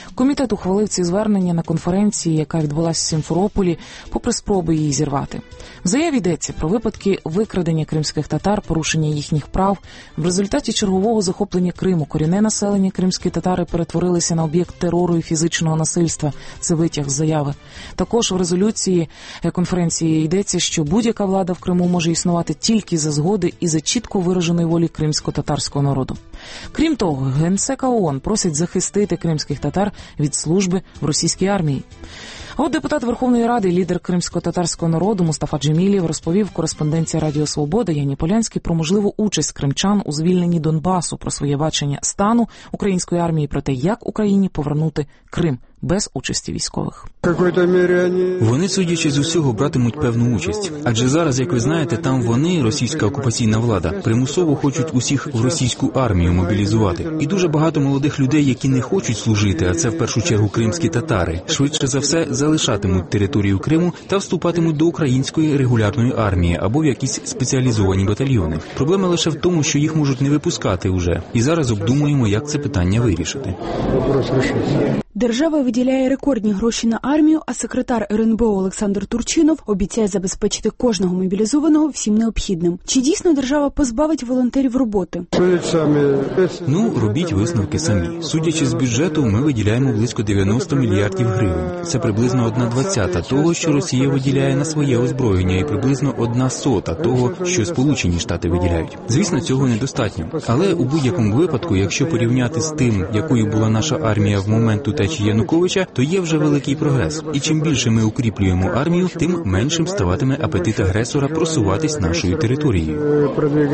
Комітет ухвалив ці звернення на конференції, яка відбулася в Сімферополі, попри спроби її зірвати. В заяві йдеться про випадки викрадення кримських татар, порушення їхніх прав. В результаті чергового захоплення Криму корінне населення кримські татари перетворилися на об'єкт терору і фізичного насильства. Це витяг з заяви. Також в резолюції конференції йдеться, що будь-яка влада в Криму може існувати тільки за згоди і за чітко вираженої волі кримсько-татарського народу. Крім того, Генсека ООН просить захистити кримських татар від служби в російській армії. А от депутат Верховної Ради, лідер кримсько-татарського народу Мустафа Джемілєв розповів кореспонденції Радіо Свобода Яні Полянській про можливу участь кримчан у звільненні Донбасу, про своє бачення стану української армії, про те, як Україні повернути Крим без участі військових. Вони, судячи з усього, братимуть певну участь. Адже зараз, як ви знаєте, там вони, російська окупаційна влада, примусово хочуть усіх в російську армію мобілізувати. І дуже багато молодих людей, які не хочуть служити, а це в першу чергу кримські татари, швидше за все залишатимуть територію Криму та вступатимуть до української регулярної армії або в якісь спеціалізовані батальйони. Проблема лише в тому, що їх можуть не випускати уже. І зараз обдумуємо, як це питання вирішити. Держава виділяє рекордні гроші на армію, а секретар РНБО Олександр Турчинов обіцяє забезпечити кожного мобілізованого всім необхідним. Чи дійсно держава позбавить волонтерів роботи? Робіть висновки самі. Судячи з бюджету, ми виділяємо близько 90 мільярдів гривень. Це приблизно 1/20 того, що Росія виділяє на своє озброєння, і приблизно 1/100 того, що Сполучені Штати виділяють. Звісно, цього недостатньо. Але у будь-якому випадку, якщо порівняти з тим, якою була наша армія в момент течії Януковича, то є вже великий прогрес. І чим більше ми укріплюємо армію, тим меншим ставатиме апетит агресора просуватись нашою територією.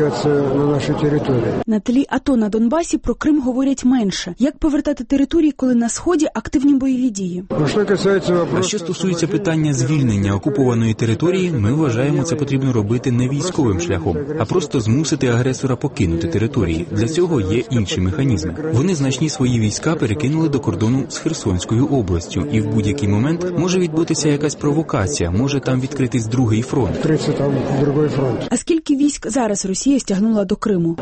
На тлі АТО на Донбасі про Крим говорять менше. Як повертати території, коли на Сході активні бойові дії? А що стосується питання звільнення окупованої території, ми вважаємо, це потрібно робити не військовим шляхом, а просто змусити агресора покинути території. Для цього є інші механізми. Вони значні свої війська перекинули до кордону з Херсонською областю, і в будь-який момент може відбутися якась провокація, може там відкритись другий фронт. А скільки військ зараз Росія стягнула до Криму?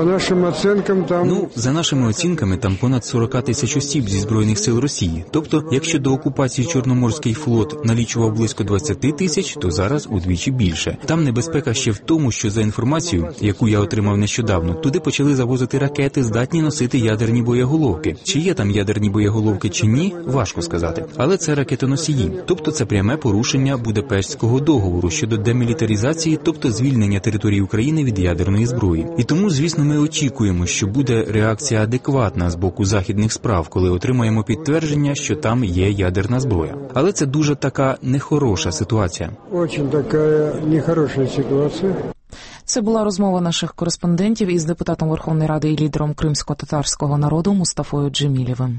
За нашими оцінками, там понад 40 тисяч осіб зі Збройних сил Росії. Тобто, якщо до окупації Чорноморський флот налічував близько 20 тисяч, то зараз удвічі більше. Там небезпека ще в тому, що за інформацією, яку я отримав нещодавно, туди почали завозити ракети, здатні носити ядерні боєголовки. Чи є там ядерні боєголовки чи ні, важко сказати. Але це ракетоносії. Тобто це пряме порушення Будапештського договору щодо демілітаризації, тобто звільнення території України від ядерної зброї. І тому, звісно, ми очікуємо, що буде реакція адекватна з боку західних справ, коли отримаємо підтвердження, що там є ядерна зброя. Але це дуже така нехороша ситуація. Дуже така нехороша ситуація. Це була розмова наших кореспондентів із депутатом Верховної Ради і лідером кримсько-татарського народу Мустафою Джемілєвим.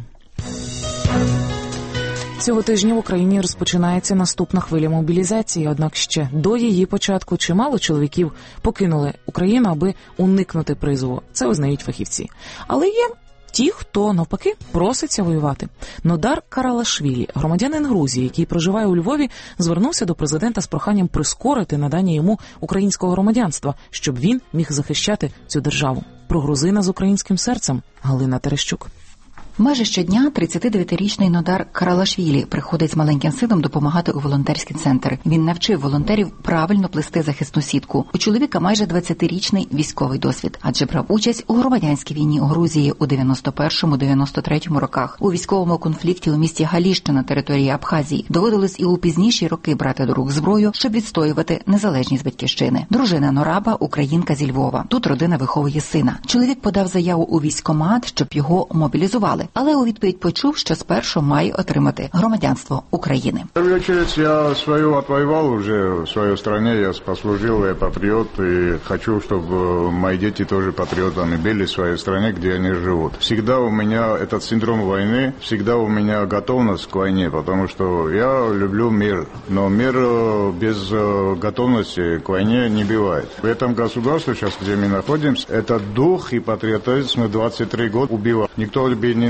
Цього тижня в Україні розпочинається наступна хвиля мобілізації, однак ще до її початку чимало чоловіків покинули Україну, аби уникнути призову. Це визнають фахівці. Але є ті, хто, навпаки, проситься воювати. Нодар Каралашвілі, громадянин Грузії, який проживає у Львові, звернувся до президента з проханням прискорити надання йому українського громадянства, щоб він міг захищати цю державу. Про грузина з українським серцем Галина Терещук. Майже щодня 39-річний Нодар Каралашвілі приходить з маленьким сином допомагати у волонтерський центр. Він навчив волонтерів правильно плести захисну сітку. У чоловіка майже 20-річний військовий досвід, адже брав участь у громадянській війні у Грузії у 91-93 роках. У військовому конфлікті у місті Галіща на території Абхазії доводилось і у пізніші роки брати до рук зброю, щоб відстоювати незалежність батьківщини. Дружина Нораба – українка зі Львова. Тут родина виховує сина. Чоловік подав заяву у військкомат, щоб його мобілізували. Але у відповідь почув, що спершу має отримати громадянство України. В першу чергу я свою отвоевал уже в своей стране, я послужил, я патриот, и хочу, чтобы мои дети тоже патриотами были в своей стране, где они живут. Всегда у меня этот синдром войны, всегда у меня готовность к войне, потому что я люблю мир, но мир без готовности к войне не бывает. В этом государстве, сейчас где мы находимся, этот дух и патриотизм 23 года убил. Никто бы не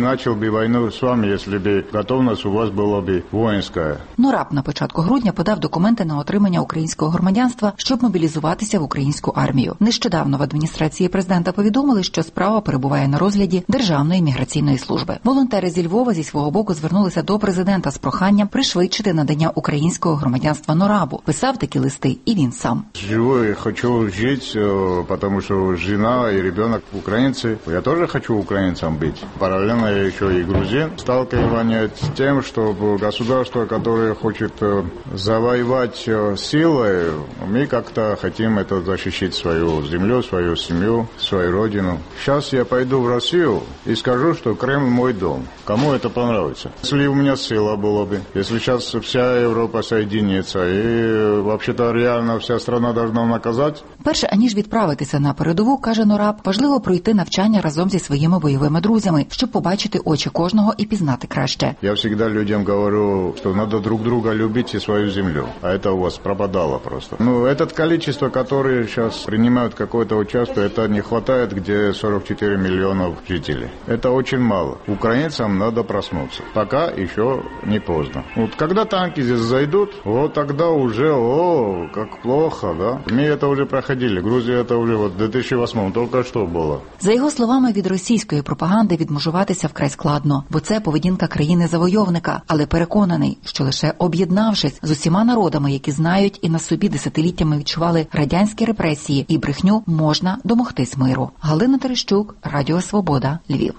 начал бы войну с вами, если бы готовность у вас была бы воинская. Нораб на початку грудня подав документи на отримання українського громадянства, щоб мобілізуватися в українську армію. Нещодавно в адміністрації президента повідомили, що справа перебуває на розгляді Державної міграційної служби. Волонтери зі Львова зі свого боку звернулися до президента з проханням пришвидшити надання українського громадянства Норабу. Писав такі листи і він сам. Живу и хочу жить, потому что жена и ребенок украинцы. Я тоже хочу украинцем быть. Параллельно я еще и грузин. Сталкивание с тем, что государство, которое хочет завоевать силой, мы как-то хотим это защитить свою землю, свою семью, свою родину. Сейчас я пойду в Россию и скажу, что Кремль мой дом. Кому это понравится? Если у меня сила была бы, если сейчас вся Европа соединится и вообще-то реально вся страна должна наказать. Перше, аніж відправитися на передову, каже Нораб, важливо пройти навчання разом зі своїми бойовими друзями, щоб побачити очі кожного і пізнати краще. Я всегда людям говорю, что надо друг друга любить и свою землю. А это у вас пропадало просто. Это количество, которые сейчас принимают какое-то участие, это не хватает, где 44 миллиона жителей. Это очень мало. Украинцам надо проснуться. Пока еще не поздно. Когда танки здесь зайдут, тогда уже, как плохо, да? Мы это уже проходили. Грузия это уже в 2008 только что было. За його словами, від російської пропаганди відмежуватися вкрай складно, бо це поведінка країни-завойовника, але переконаний, що лише об'єднавшись з усіма народами, які знають і на собі десятиліттями відчували радянські репресії і брехню, можна домогтись миру. Галина Терещук, Радіо Свобода, Львів.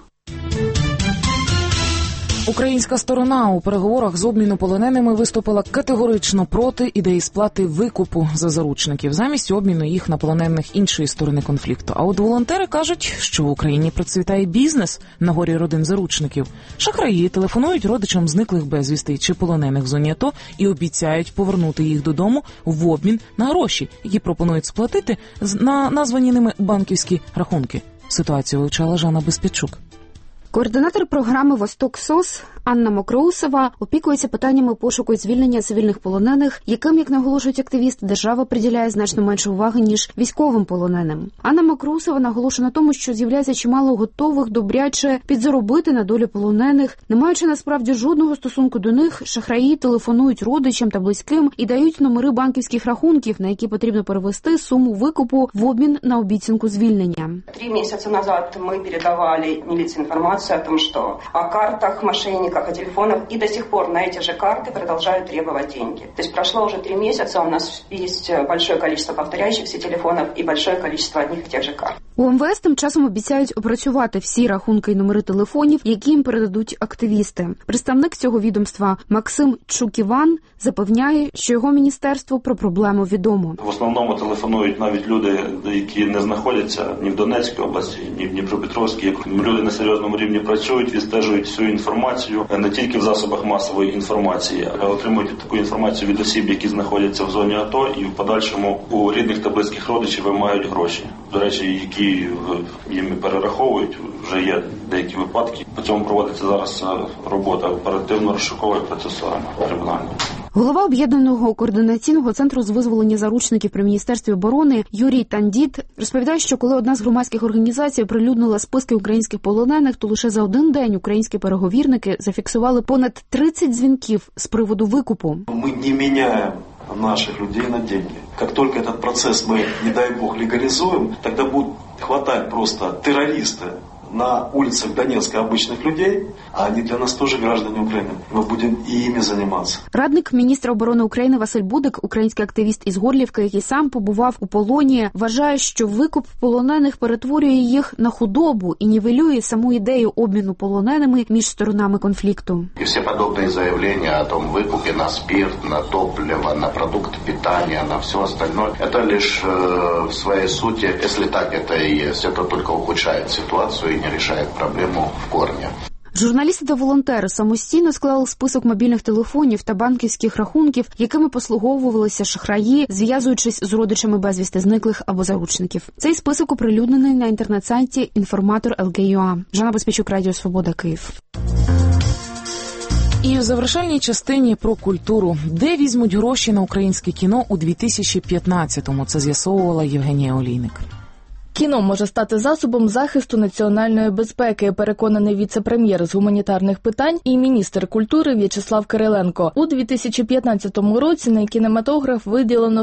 Українська сторона у переговорах з обміну полоненими виступила категорично проти ідеї сплати викупу за заручників, замість обміну їх на полонених іншої сторони конфлікту. А от волонтери кажуть, що в Україні процвітає бізнес на горі родин заручників. Шахраї телефонують родичам зниклих безвісти чи полонених в зоні АТО і обіцяють повернути їх додому в обмін на гроші, які пропонують сплатити на названі ними банківські рахунки. Ситуацію вивчала Жанна Безпечук. Координатор програми «Восток СОС» Анна Мокроусова опікується питаннями пошуку і звільнення цивільних полонених, яким, як наголошують активісти, держава приділяє значно менше уваги, ніж військовим полоненим. Анна Мокроусова наголошує на тому, що з'являється чимало готових добряче підзаробити на долі полонених. Не маючи насправді жодного стосунку до них, шахраї телефонують родичам та близьким і дають номери банківських рахунків, на які потрібно перевести суму викупу в обмін на обіцянку звільнення. 3 місяці назад ми передавали міліції інформацію о том, що о картах мошенников, о телефонах, и до сих пор на эти же карты продолжают требовать деньги. То есть прошло уже 3 месяца, у нас есть большое количество повторяющихся телефонов и большое количество одних и тех же карт. У МВС тим часом обіцяють опрацювати всі рахунки і номери телефонів, які їм передадуть активісти. Представник цього відомства Максим Чуківан запевняє, що його міністерству про проблему відомо. В основному телефонують навіть люди, які не знаходяться ні в Донецькій області, ні в Дніпропетровській. Люди на серйозному рівні працюють, відстежують всю інформацію, не тільки в засобах масової інформації, а отримують таку інформацію від осіб, які знаходяться в зоні АТО, і в подальшому у рідних та близьких родичів вимагають гроші. До речі, які їм перераховують, вже є деякі випадки. По цьому проводиться зараз робота оперативно-розшукової процесуальна кримінальна. Голова Об'єднаного координаційного центру з визволення заручників при Міністерстві оборони Юрій Тандіт розповідає, що коли одна з громадських організацій оприлюднила списки українських полонених, то лише за один день українські переговірники зафіксували понад 30 дзвінків з приводу викупу. Ми не міняємо наших людей на деньги. Как только этот процесс мы, не дай бог, легализуем, тогда будет хватать просто террористы на улицах Донецка обычных людей, а они для нас тоже граждане Украины. Мы будем и ими заниматься. Радник міністра оборони України Василь Будик, український активіст із Горлівки, який сам побував у полоні, вважає, що викуп полонених перетворює їх на худобу і нівелює саму ідею обміну полоненими між сторонами конфлікту. І всі подобні заявлення о том викупі на спирт, на топливо, на продукти питання, на все остальное, это лишь в своей сути, если так это и есть, это только ухудшает ситуацию и не решает проблему в корне. Журналісти та волонтери самостійно склали список мобільних телефонів та банківських рахунків, якими послуговувалися шахраї, зв'язуючись з родичами безвісти зниклих або заручників. Цей список оприлюднений на інтернет-сайті Informator.lg.ua. Жанна Безпечук, Радіо Свобода, Київ. І в завершальній частині про культуру. Де візьмуть гроші на українське кіно у 2015-му? Це з'ясовувала Євгенія Олійник. Кіно може стати засобом захисту національної безпеки, переконаний віце-прем'єр з гуманітарних питань і міністр культури В'ячеслав Кириленко. У 2015 році на кінематограф виділено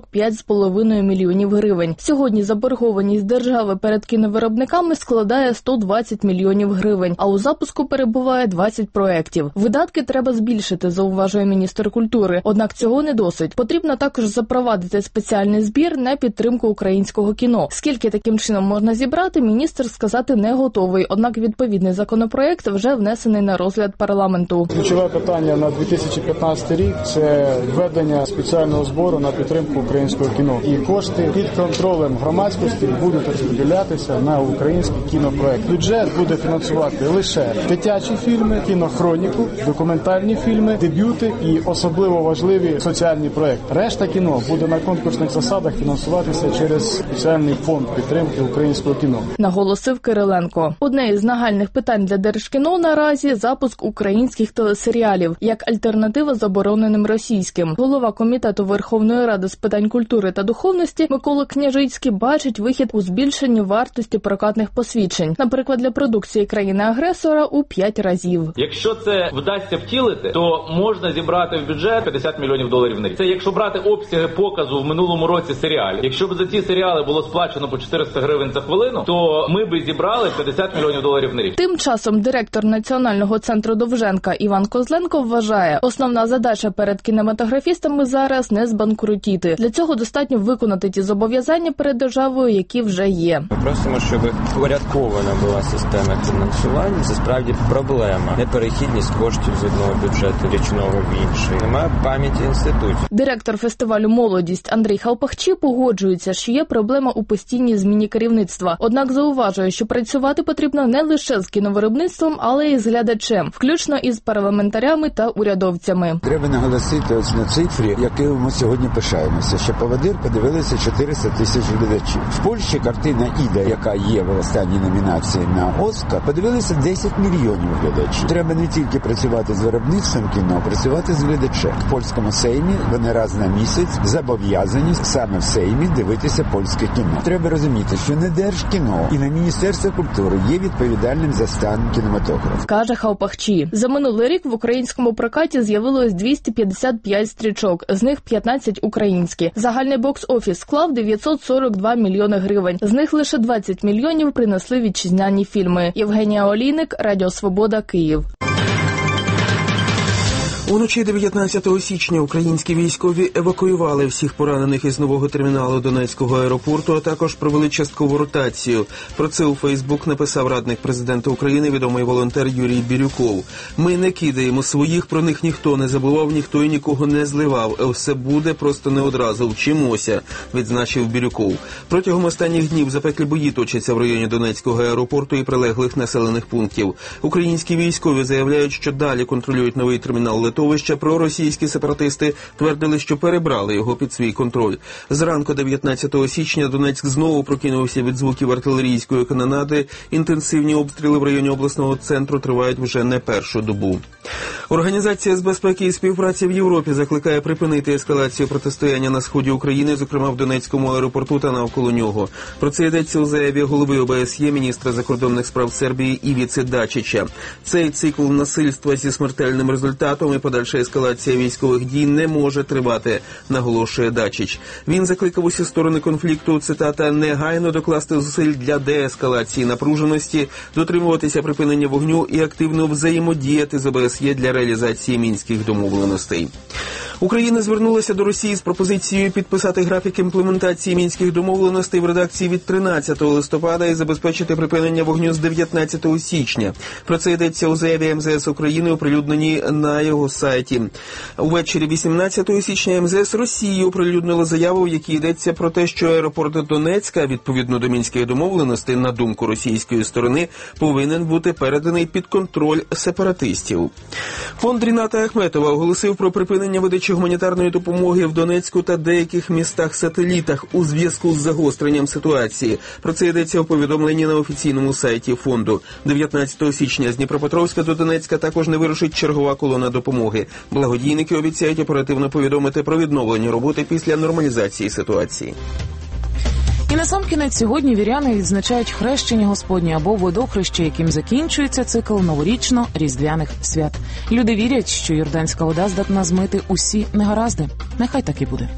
45,5 мільйонів гривень. Сьогодні заборгованість держави перед кіновиробниками складає 120 мільйонів гривень, а у запуску перебуває 20 проєктів. Видатки треба збільшити, зауважує міністр культури. Однак цього не досить. Потрібно також запровадити спеціальний збір на підтримку українського кіно. Скільки таким чином можна зібрати, міністр сказати не готовий. Однак відповідний законопроєкт вже внесений на розгляд парламенту. Ключове питання на 2015 рік – це введення спеціального збору на підтримку українського кіно. І кошти під контролем громадськості будуть розподілятися на український кінопроект. Бюджет буде фінансувати лише дитячі фільми, кінохроніку, документальні фільми, дебюти і особливо важливі соціальні проекти. Решта кіно буде на конкурсних засадах фінансуватися через спеціальний фонд підтримки українського кіно. Наголосив Кириленко. Одне із нагальних питань для Держкіно наразі – запуск українських телесеріалів як альтернатива забороненим російським. Голова Комітету Верховної Ради з питань культури та духовності Микола Княжицький бачить вихід у збільшенні вартості прокатних посвідчень. Наприклад, для продукції країни-агресора у 5 разів. Якщо це вдасться втілити, то можна зібрати в бюджет $50 мільйонів на рік. Це якщо брати обсяги показу в минулому році серіалів. Якщо б за ці серіали було сплачено по 400 гривень за хвилину, то ми би зібрали $50 мільйонів на рік. Тим часом директор Національного центру Довженка Іван Козленко вважає, основна задача перед кінематографістами зараз не збанкрутіти. Для цього достатньо виконати ті зобов'язання перед державою, які вже є. Ми просимо, щоб упорядкована була система фінансування. Це справді проблема. Неперехідність коштів з одного бюджету річного в інший. Немає пам'яті інститутів. Директор фестивалю «Молодість» Андрій Халпахчі погоджується, що є проблема у постійній зміні керівництва. Однак зауважує, що працювати потрібно не лише з кіновиробництвом, але й з глядачем, включно із парламентарями та урядовцями. Треба наголосити ось на цифрі, якою ми сьогодні пишаємося, що «Поводир» подивилися 400 тисяч глядачів. В Польщі картина «Іда», яка є в останній номінації на «Оскар», подивилися 10 мільйонів глядачів. Треба не тільки працювати з виробництвом кіно, працювати з глядачем. В польському Сеймі вони раз на місяць зобов'язані саме в Сеймі дивитися польське кіно. Треба розуміти, що не Держкіно і не Міністерство культури є відповідальним за стан кінематографу. Каже Халпахчі. За минулий рік в українському прокаті з'явилось 255 стрічок, з них 15 українські. Загальний бокс-офіс склав 942 мільйони гривень. З них лише 20 мільйонів принесли вітчизняні фільми. Євгенія Олійник, Радіо Свобода, Київ. Уночі 19 січня українські військові евакуювали всіх поранених із нового терміналу Донецького аеропорту, а також провели часткову ротацію. Про це у Фейсбук написав радник президента України, відомий волонтер Юрій Бірюков. «Ми не кидаємо своїх, про них ніхто не забував, ніхто і нікого не зливав. Все буде, просто не одразу. Вчимося», – відзначив Бірюков. Протягом останніх днів запеклі бої точаться в районі Донецького аеропорту і прилеглих населених пунктів. Українські військові заявляють, що далі контролюють новий термінал литовища. Проросійські сепаратисти твердили, що перебрали його під свій контроль. Зранку 19 січня Донецьк знову прокинувся від звуків артилерійської канонади. Інтенсивні обстріли в районі обласного центру тривають вже не першу добу. Організація з безпеки і співпраці в Європі закликає припинити ескалацію протистояння на сході України, зокрема в Донецькому аеропорту та навколо нього. Про це йдеться у заяві голови ОБСЄ, міністра закордонних справ Сербії Івіци Дачича. Цей цикл насильства зі смертельним результатом і подальша ескалація військових дій не може тривати, наголошує Дачич. Він закликав усі сторони конфлікту, цитата, негайно докласти зусиль для деескалації напруженості, дотримуватися припинення вогню і активно взаємодіяти з ОБСЄ для реалізації мінських домовленостей. Україна звернулася до Росії з пропозицією підписати графік імплементації мінських домовленостей в редакції від 13 листопада і забезпечити припинення вогню з 19 січня. Про це йдеться у заяві МЗС України, оприлюдненій на його сайті. Увечері 18 січня МЗС Росії оприлюднило заяву, в якій йдеться про те, що аеропорт Донецька, відповідно до мінських домовленостей, на думку російської сторони, повинен бути переданий під контроль сепаратистів. Фонд Ріната Ахметова оголосив про припинення видачі гуманітарної допомоги в Донецьку та деяких містах-сателітах у зв'язку з загостренням ситуації. Про це йдеться у повідомленні на офіційному сайті фонду. 19 січня з Дніпропетровська до Донецька також не вирушить чергова колона допомоги. Благодійники обіцяють оперативно повідомити про відновлення роботи після нормалізації ситуації. І насамкінець сьогодні віряни відзначають хрещення Господнє або водохреще, яким закінчується цикл новорічно-різдвяних свят. Люди вірять, що йорданська вода здатна змити усі негаразди. Нехай так і буде.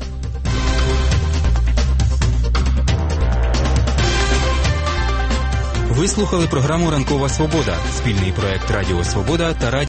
Ви слухали програму «Ранкова свобода» – спільний проект Радіо Свобода та Радіо